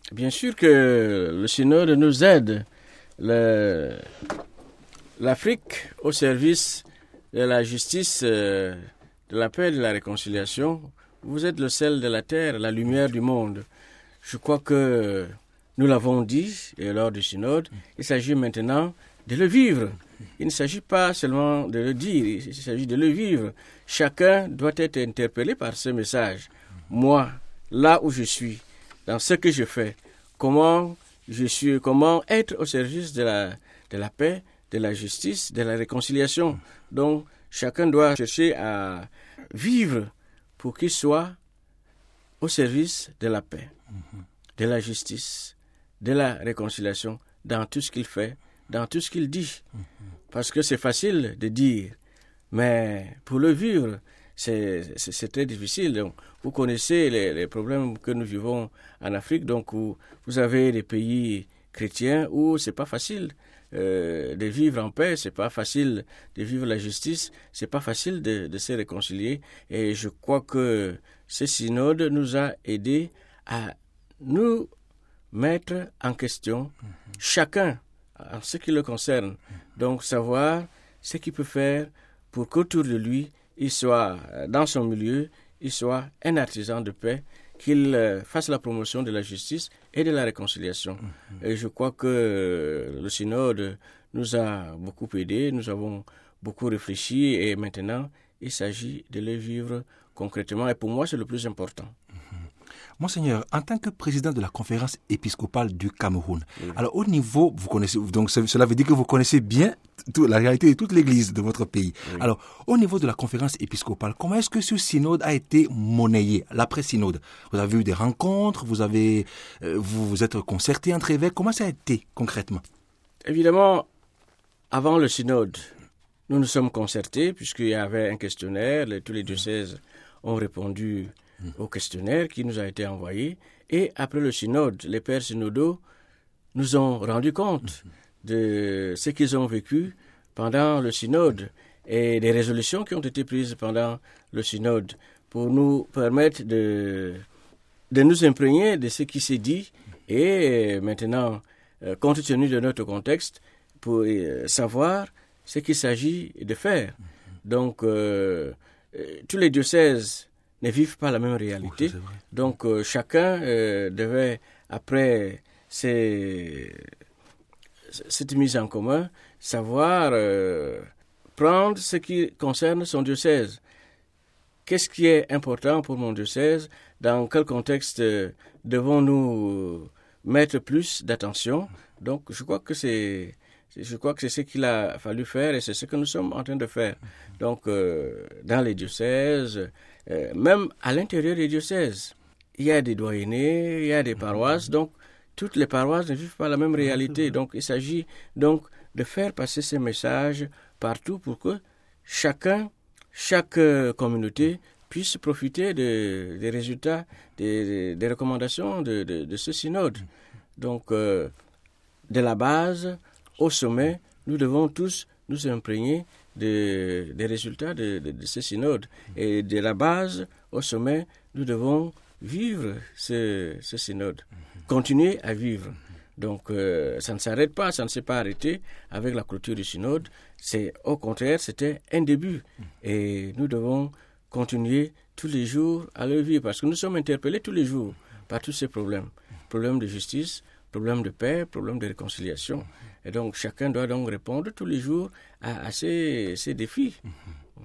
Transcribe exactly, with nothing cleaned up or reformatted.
Bien sûr que le synode nous aide. Le, L'Afrique au service de la justice, euh, de la paix et de la réconciliation. Vous êtes le sel de la terre, la lumière du monde. Je crois que nous l'avons dit et lors du synode, il s'agit maintenant de le vivre. Il ne s'agit pas seulement de le dire, il s'agit de le vivre. Chacun doit être interpellé par ce message. Moi, là où je suis, dans ce que je fais, comment je suis, comment être au service de la, de la paix, de la justice, de la réconciliation. Donc, chacun doit chercher à vivre pour qu'il soit au service de la paix, de la justice, de la réconciliation, dans tout ce qu'il fait, dans tout ce qu'il dit. Parce que c'est facile de dire, mais pour le vivre, c'est, c'est, c'est très difficile. Donc, vous connaissez les, les problèmes que nous vivons en Afrique, donc où vous avez des pays chrétiens où c'est pas facile euh, de vivre en paix, c'est pas facile de vivre la justice, c'est pas facile de, de se réconcilier. Et je crois que ce synode nous a aidés à nous mettre en question, mm-hmm. chacun en ce qui le concerne. Donc savoir ce qu'il peut faire pour qu'autour de lui, il soit dans son milieu, il soit un artisan de paix, qu'il euh, fasse la promotion de la justice et de la réconciliation. Mmh. Et je crois que euh, le synode nous a beaucoup aidés, nous avons beaucoup réfléchi et maintenant, il s'agit de le vivre concrètement. Et pour moi, c'est le plus important. Mmh. Monseigneur, en tant que président de la conférence épiscopale du Cameroun, oui. alors au niveau, vous connaissez, donc cela veut dire que vous connaissez bien tout, la réalité de toute l'Église de votre pays. Oui. Alors, au niveau de la conférence épiscopale, comment est-ce que ce synode a été monnayé, l'après-synode? Vous avez eu des rencontres, vous avez, euh, vous vous êtes concertés entre évêques, comment ça a été concrètement? Évidemment, avant le synode, nous nous sommes concertés puisqu'il y avait un questionnaire, les, tous les diocèses ont répondu au questionnaire qui nous a été envoyé. Et après le synode, les pères synodaux nous ont rendu compte de ce qu'ils ont vécu pendant le synode et des résolutions qui ont été prises pendant le synode pour nous permettre de, de nous imprégner de ce qui s'est dit et maintenant, compte tenu de notre contexte, pour savoir ce qu'il s'agit de faire. Donc, euh, tous les diocèses ne vivent pas la même réalité. Oui, donc, euh, chacun euh, devait, après ces, cette mise en commun, savoir euh, prendre ce qui concerne son diocèse. Qu'est-ce qui est important pour mon diocèse? Dans quel contexte euh, devons-nous mettre plus d'attention? Donc, je crois que c'est, je crois que c'est ce qu'il a fallu faire et c'est ce que nous sommes en train de faire. Donc, euh, dans les diocèses, Euh, même à l'intérieur des diocèses, il y a des doyennés, il y a des paroisses, donc toutes les paroisses ne vivent pas la même réalité. Donc il s'agit donc de faire passer ces messages partout pour que chacun, chaque euh, communauté puisse profiter de, des résultats, des, des recommandations de, de, de ce synode. Donc euh, de la base au sommet, nous devons tous nous imprégner De, des résultats de, de, de ce synode. Et de la base au sommet, nous devons vivre ce, ce synode, continuer à vivre. Donc, euh, ça ne s'arrête pas, ça ne s'est pas arrêté avec la clôture du synode. C'est, au contraire, c'était un début. Et nous devons continuer tous les jours à le vivre parce que nous sommes interpellés tous les jours par tous ces problèmes. Problèmes de justice, problèmes de paix, problèmes de réconciliation. Et donc, chacun doit donc répondre tous les jours à, à ces, ces défis.